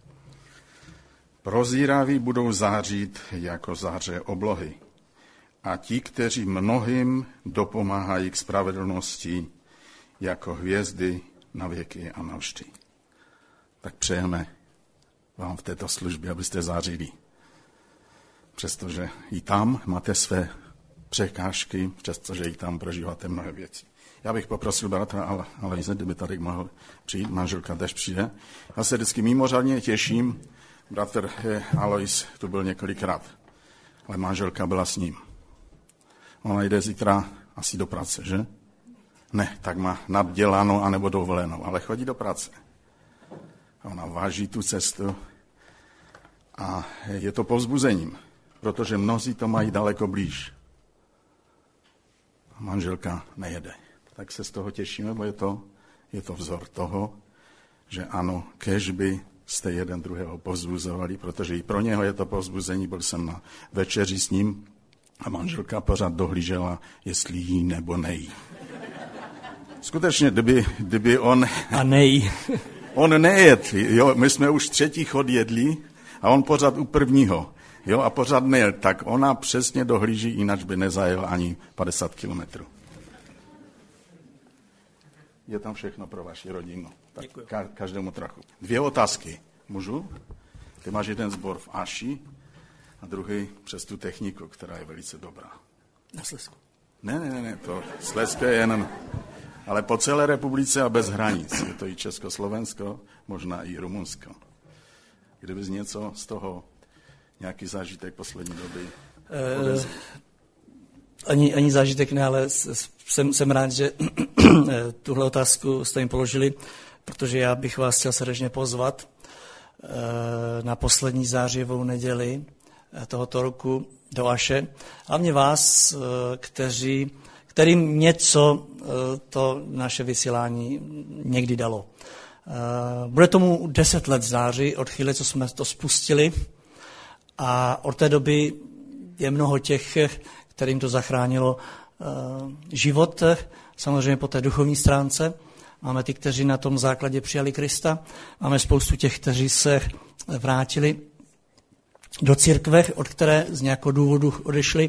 Prozíraví budou zářit jako záře oblohy. A ti, kteří mnohým dopomáhají k spravedlnosti, jako hvězdy na věky a navždy. Tak přejeme vám v této službě, abyste zářili. Přestože i tam máte své překážky, přestože i tam prožíváte mnohé věci. Já bych poprosil bratra Alojze, kdyby tady mohl přijít, manželka tež přijde. Já se vždycky mimořádně těším, bratr Alojz tu byl několikrát, ale manželka byla s ním. Ona jde zítra asi do práce, že? Ne, tak má nadděláno anebo dovolenou, ale chodí do práce. Ona váží tu cestu a je to povzbuzením, protože mnozí to mají daleko blíž. Manželka nejede. Tak se z toho těšíme, bo je to vzor toho, že ano, kéž by jste jeden druhého povzbuzovali, protože i pro něho je to povzbuzení. Byl jsem na večeři s ním a manželka pořád dohlížela, jestli jí nebo nejí. Skutečně, kdyby on... A nejí. On nejedl, jo, my jsme už 3. chod jedli a on pořád u 1. Jo, a pořád nejel, tak ona přesně dohlíží, jinak by nezajel ani 50 kilometrů. Je tam všechno pro vaši rodinu. Tak každému trochu. 2 otázky. Můžu? Ty máš jeden sbor v Aši a druhý přes tu techniku, která je velice dobrá. Na Slezsku. Ne, to Slezsko je jenom... Ale po celé republice a bez hranic. Je to i Československo, možná i Rumunsko. Kdybys něco z toho, nějaký zážitek poslední doby? Ani zážitek ne, ale jsem rád, že tuhle otázku jste jim položili, protože já bych vás chtěl srdečně pozvat na poslední zářijovou neděli tohoto roku do Aše. Hlavně vás, kterým něco to naše vysílání někdy dalo. Bude tomu 10 let září od chvíle, co jsme to spustili, a od té doby je mnoho těch, kterým to zachránilo život, samozřejmě po té duchovní stránce. Máme ty, kteří na tom základě přijali Krista, máme spoustu těch, kteří se vrátili do církve, od které z nějakého důvodu odešli,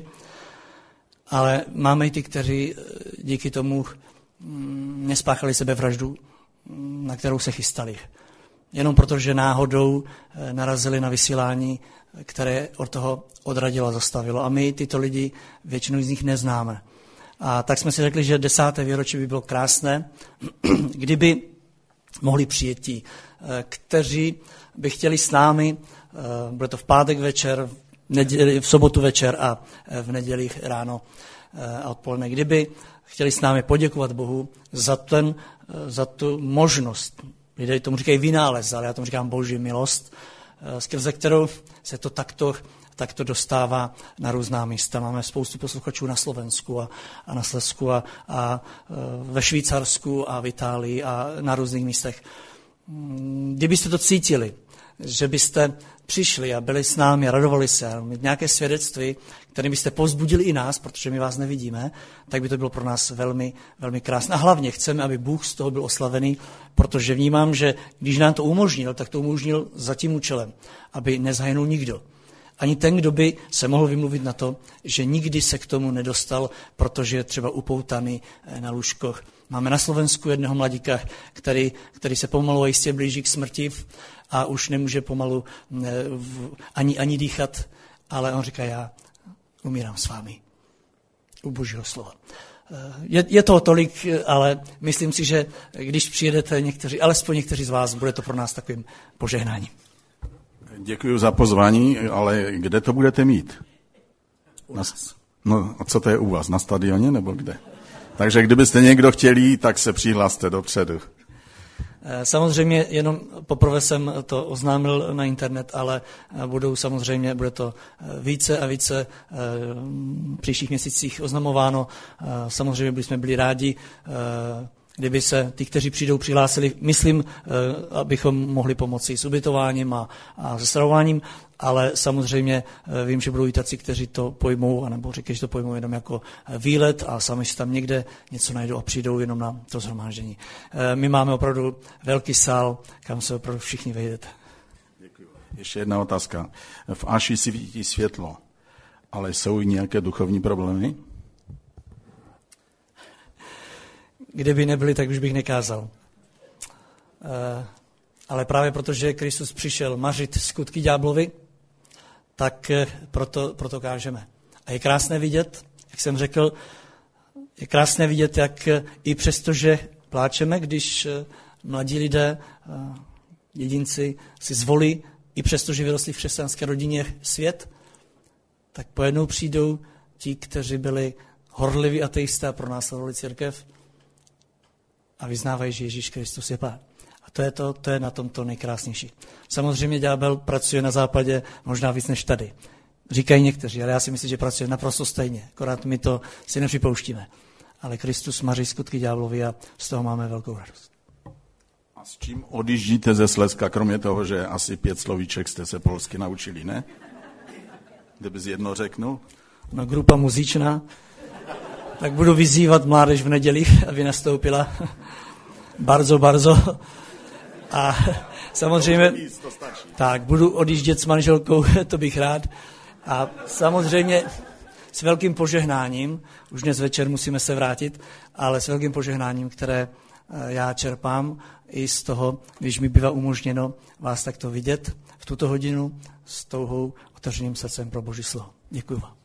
ale máme i ty, kteří díky tomu nespáchali sebevraždu, na kterou se chystali. Jenom protože náhodou narazili na vysílání, které od toho odradilo a zastavilo. A my tyto lidi, většinu z nich neznáme. A tak jsme si řekli, že 10. výročí by bylo krásné, kdyby mohli přijet ti, kteří by chtěli s námi, bude to v pátek večer, v sobotu večer a v neděli ráno a odpoledne, kdyby chtěli s námi poděkovat Bohu za tu možnost. Lidé tomu říkají vynález, ale já tomu říkám Boží milost, skrze kterou se to takto dostává na různá místa. Máme spoustu posluchačů na Slovensku a na Slezsku a ve Švýcarsku a v Itálii a na různých místech. Kdybyste to cítili, že byste přišli a byli s námi a radovali se a mít nějaké svědectví, kterým byste povzbudili i nás, protože my vás nevidíme, tak by to bylo pro nás velmi, velmi krásné. A hlavně chceme, aby Bůh z toho byl oslavený, protože vnímám, že když nám to umožnil, tak to umožnil za tím účelem, aby nezahynul nikdo. Ani ten, kdo by se mohl vymluvit na to, že nikdy se k tomu nedostal, protože je třeba upoutaný na lůžkoch. Máme na Slovensku jednoho mladíka, který se pomalu a jistě blíží k smrti a už nemůže pomalu ani dýchat, ale on říká, já umírám s vámi u Božího slova. Je toho tolik, ale myslím si, že když přijedete alespoň někteří z vás, bude to pro nás takovým požehnáním. Děkuji za pozvání, ale kde to budete mít? U nás. No a co to je u vás? Na stadioně nebo kde? Takže kdybyste někdo chtěli, tak se přihlaste dopředu. Samozřejmě jenom poprvé jsem to oznámil na internet, ale bude to více a více v příštích měsících oznamováno. Samozřejmě bychom byli rádi, kdyby se ty, kteří přijdou, přihlásili, myslím, abychom mohli pomoci s ubytováním a se stravováním, ale samozřejmě vím, že budou i taci, kteří to pojmou, anebo říkají, že to pojmou jenom jako výlet a sami si tam někde něco najdou a přijdou jenom na to shromáždění. My máme opravdu velký sál, kam se opravdu všichni vejdete. Děkuji. Ještě jedna otázka. V Aši si vidí světlo, ale jsou i nějaké duchovní problémy? Kdyby nebyly, tak už bych nekázal. Ale právě protože Kristus přišel mařit skutky ďáblovi, tak proto kážeme. A je krásné vidět, jak jsem řekl, je krásné vidět, jak i přesto, že pláčeme, když mladí lidé, jedinci si zvolí, i přesto, že vyrostli v křesťanské rodině svět, tak pojednou přijdou ti, kteří byli horliví ateisté pronásledovali církev a vyznávají, že Ježíš Kristus je Pán. A to je na tom to nejkrásnější. Samozřejmě ďábel pracuje na západě možná víc než tady. Říkají někteří, ale já si myslím, že pracuje naprosto stejně. Akorát my to si nepřipouštíme. Ale Kristus maří skutky ďáblovi a z toho máme velkou radost. A s čím odjíždíte ze Slezska, kromě toho, že asi 5 slovíček jste se polsky naučili, ne? Kdybys jedno řeknul? No, grupa muzíčná. Tak budu vyzývat mládež v neděli, aby nastoupila. Bardzo. A samozřejmě, tak budu odjíždět s manželkou, to bych rád. A samozřejmě s velkým požehnáním, už dnes večer musíme se vrátit, ale s velkým požehnáním, které já čerpám i z toho, když mi bývá umožněno vás takto vidět v tuto hodinu s touhou otevřeným srdcem pro Boží slovo. Děkuji vám.